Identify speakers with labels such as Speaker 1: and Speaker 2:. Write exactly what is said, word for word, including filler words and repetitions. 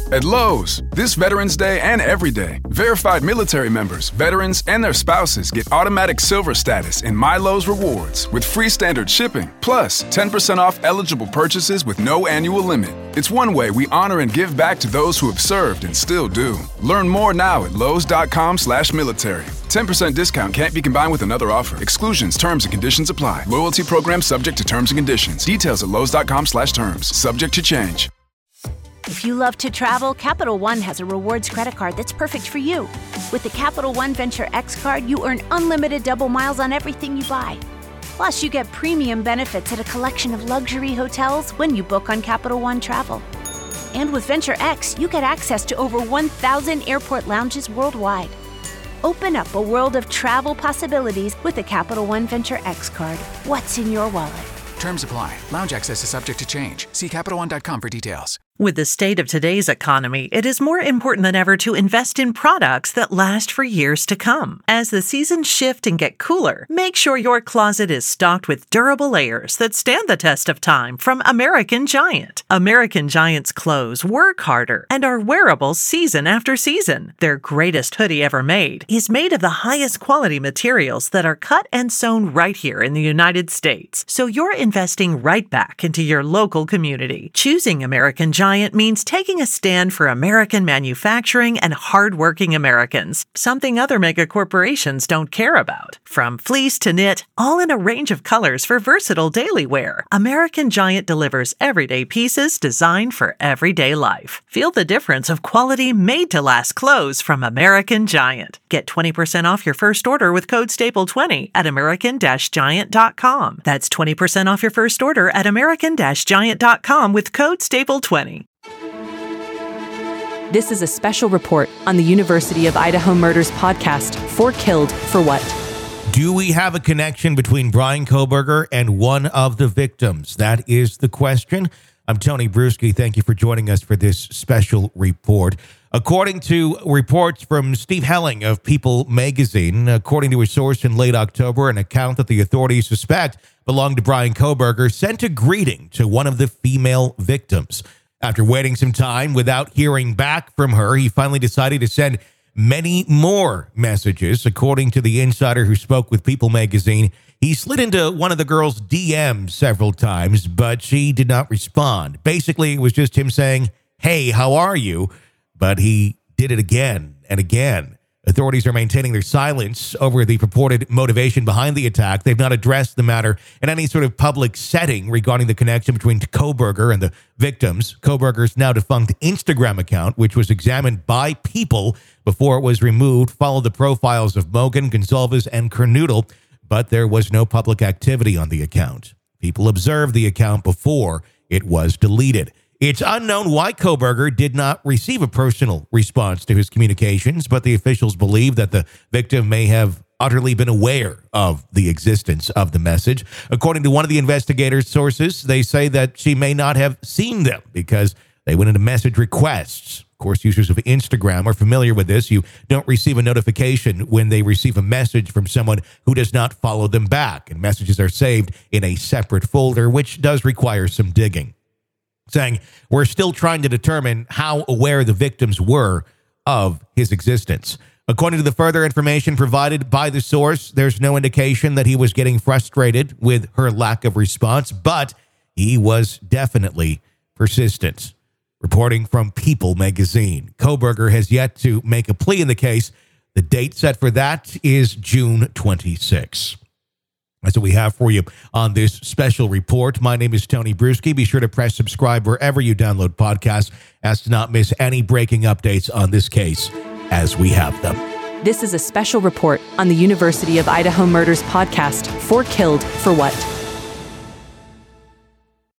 Speaker 1: At Lowe's, this Veterans Day and every day, verified military members, veterans, and their spouses get automatic silver status in My Lowe's Rewards with free standard shipping, plus ten percent off eligible purchases with no annual limit. It's one way we honor and give back to those who have served and still do. Learn more now at lowes.com slash military. ten percent discount can't be combined with another offer. Exclusions, terms, and conditions apply. Loyalty program subject to terms and conditions. Details at lowes.com slash terms. Subject to change.
Speaker 2: If you love to travel, Capital One has a rewards credit card that's perfect for you. With the Capital One Venture X card, you earn unlimited double miles on everything you buy. Plus, you get premium benefits at a collection of luxury hotels when you book on Capital One Travel. And with Venture X, you get access to over one thousand airport lounges worldwide. Open up a world of travel possibilities with the Capital One Venture X card. What's in your wallet?
Speaker 3: Terms apply. Lounge access is subject to change. See Capital One dot com for details.
Speaker 4: With the state of today's economy, it is more important than ever to invest in products that last for years to come. As the seasons shift and get cooler, make sure your closet is stocked with durable layers that stand the test of time from American Giant. American Giant's clothes work harder and are wearable season after season. Their greatest hoodie ever made is made of the highest quality materials that are cut and sewn right here in the United States. So you're investing right back into your local community. Choosing American Giant means taking a stand for American manufacturing and hardworking Americans, something other mega corporations don't care about. From fleece to knit, all in a range of colors for versatile daily wear, American Giant delivers everyday pieces designed for everyday life. Feel the difference of quality made-to-last clothes from American Giant. Get twenty percent off your first order with code staple twenty at american giant dot com. That's twenty percent off your first order at american giant dot com with code staple twenty.
Speaker 5: This is a special report on the University of Idaho Murders podcast, Four Killed for What?
Speaker 6: Do we have a connection between Bryan Kohberger and one of the victims? That is the question. I'm Tony Bruschi. Thank you for joining us for this special report. According to reports from Steve Helling of People magazine, according to a source in late October, an account that the authorities suspect belonged to Bryan Kohberger sent a greeting to one of the female victims. After waiting some time without hearing back from her, he finally decided to send many more messages. According to the insider who spoke with People magazine, he slid into one of the girl's D Ms several times, but she did not respond. Basically, it was just him saying, "Hey, how are you?" But he did it again and again. Authorities are maintaining their silence over the purported motivation behind the attack. They've not addressed the matter in any sort of public setting regarding the connection between Kohberger and the victims. Kohberger's now defunct Instagram account, which was examined by People before it was removed, followed the profiles of Mogen, Gonsalves, and Kernoodle, but there was no public activity on the account. People observed the account before it was deleted. It's unknown why Kohberger did not receive a personal response to his communications, but the officials believe that the victim may have utterly been aware of the existence of the message. According to one of the investigators' sources, they say that she may not have seen them because they went into message requests. Of course, users of Instagram are familiar with this. You don't receive a notification when they receive a message from someone who does not follow them back, and messages are saved in a separate folder, which does require some digging. Saying, we're still trying to determine how aware the victims were of his existence. According to the further information provided by the source, there's no indication that he was getting frustrated with her lack of response, but he was definitely persistent. Reporting from People magazine, Kohberger has yet to make a plea in the case. The date set for that is June twenty-sixth. That's what we have for you on this special report. My name is Tony Bruschi. Be sure to press subscribe wherever you download podcasts as to not miss any breaking updates on this case as we have them.
Speaker 5: This is a special report on the University of Idaho Murders podcast, Four Killed for What?